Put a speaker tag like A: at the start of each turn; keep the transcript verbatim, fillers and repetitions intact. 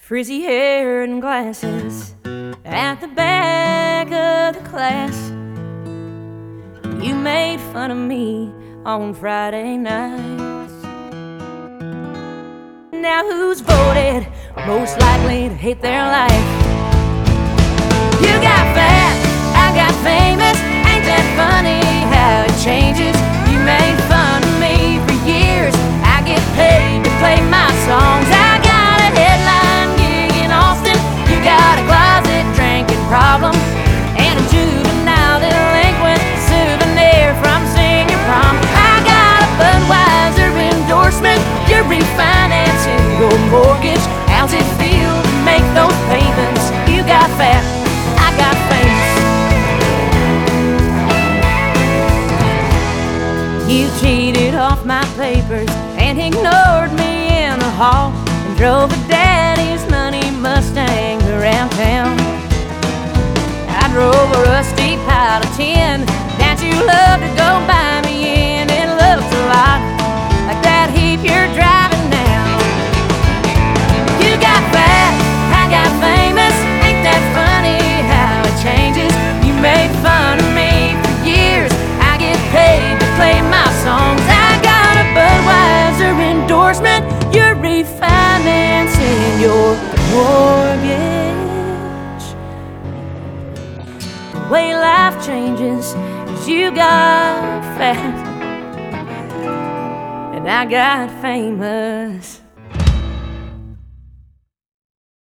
A: frizzy hair and glasses at the back of the class. You made fun of me on Friday nights. Now who's voted most likely to hate their life? You got fat, I got famous. Ain't that funny how it changes? You made fun of me for years. I get paid to play my songs. I got a headline gig in Austin. You got a closet drinking problem and a juvenile delinquent souvenir from senior prom. I got a Budweiser endorsement. You're refinancing your mortgage. How's it feel to make those payments? You got fat, I got famous. You cheated off my papers and ignored me in the hall and drove a daddy's money Mustang around town. I drove a rusty pile of tin that you love to go buy me in. It looks a lot like that heap you're driving now. You got fat, I got famous. Ain't that funny how it changes? You made fun of me for years. I get paid to play my songs. I got a Budweiser endorsement. You're refinancing your mortgage. The way life changes is you got fat and I got famous.